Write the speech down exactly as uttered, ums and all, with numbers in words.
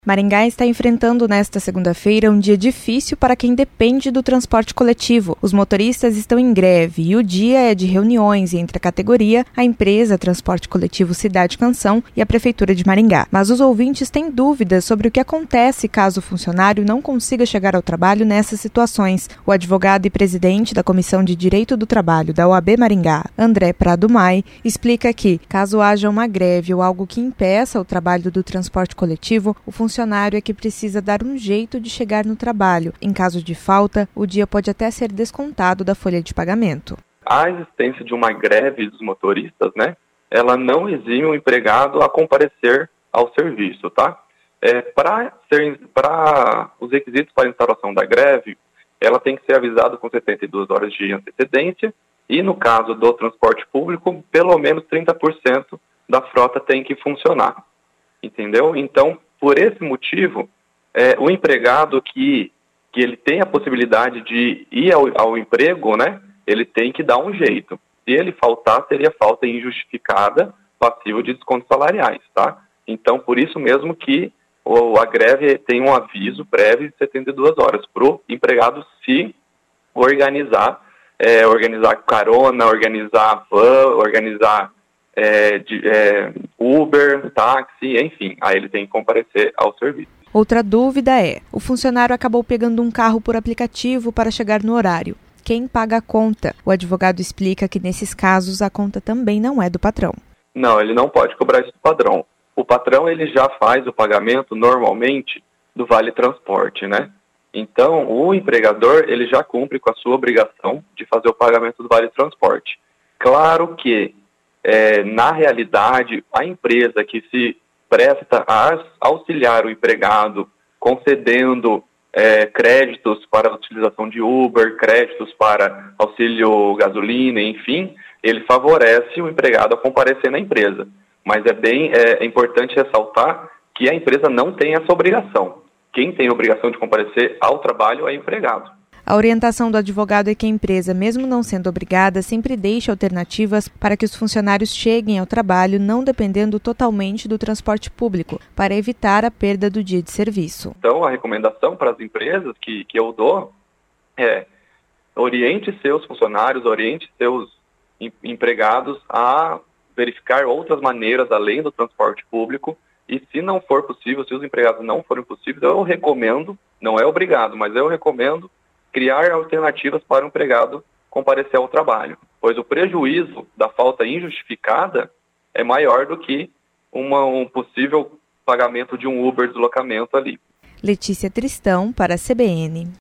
Maringá está enfrentando nesta segunda-feira um dia difícil para quem depende do transporte coletivo. Os motoristas estão em greve e o dia é de reuniões entre a categoria, a empresa Transporte Coletivo Cidade Canção e a Prefeitura de Maringá. Mas os ouvintes têm dúvidas sobre o que acontece caso o funcionário não consiga chegar ao trabalho nessas situações. O advogado e presidente da Comissão de Direito do Trabalho da O A B Maringá, André Prado Mai, explica que, caso haja uma greve ou algo que impeça o trabalho do transporte coletivo, o funcionário funcionário é que precisa dar um jeito de chegar no trabalho. Em caso de falta, o dia pode até ser descontado da folha de pagamento. A existência de uma greve dos motoristas, né, ela não exime o empregado a comparecer ao serviço, tá? É, para ser, para os requisitos para a instauração da greve, ela tem que ser avisada com setenta e duas horas de antecedência e, no caso do transporte público, pelo menos trinta por cento da frota tem que funcionar, entendeu? Então, por esse motivo, é, o empregado que, que ele tem a possibilidade de ir ao, ao emprego, né, ele tem que dar um jeito. Se ele faltar, seria falta injustificada, passiva de descontos salariais, tá? Então, por isso mesmo que o, a greve tem um aviso prévio de setenta e duas horas para o empregado se organizar, é, organizar carona, organizar van, organizar É, de, é, Uber, táxi, enfim, aí ele tem que comparecer ao serviço. Outra dúvida é, o funcionário acabou pegando um carro por aplicativo para chegar no horário. Quem paga a conta? O advogado explica que nesses casos a conta também não é do patrão. Não, ele não pode cobrar isso do patrão. O patrão ele já faz o pagamento normalmente do Vale Transporte, né? Então, o empregador ele já cumpre com a sua obrigação de fazer o pagamento do Vale Transporte. Claro que É, na realidade, a empresa que se presta a auxiliar o empregado, concedendo é, créditos para a utilização de Uber, créditos para auxílio gasolina, enfim, ele favorece o empregado a comparecer na empresa. Mas é bem é, é importante ressaltar que a empresa não tem essa obrigação. Quem tem a obrigação de comparecer ao trabalho é o empregado. A orientação do advogado é que a empresa, mesmo não sendo obrigada, sempre deixa alternativas para que os funcionários cheguem ao trabalho, não dependendo totalmente do transporte público, para evitar a perda do dia de serviço. Então, a recomendação para as empresas que, que eu dou é oriente seus funcionários, oriente seus em, empregados a verificar outras maneiras além do transporte público e, se não for possível, se os empregados não forem possíveis, eu recomendo, não é obrigado, mas eu recomendo criar alternativas para o empregado comparecer ao trabalho, pois o prejuízo da falta injustificada é maior do que uma, um possível pagamento de um Uber deslocamento ali. Letícia Tristão para a C B N.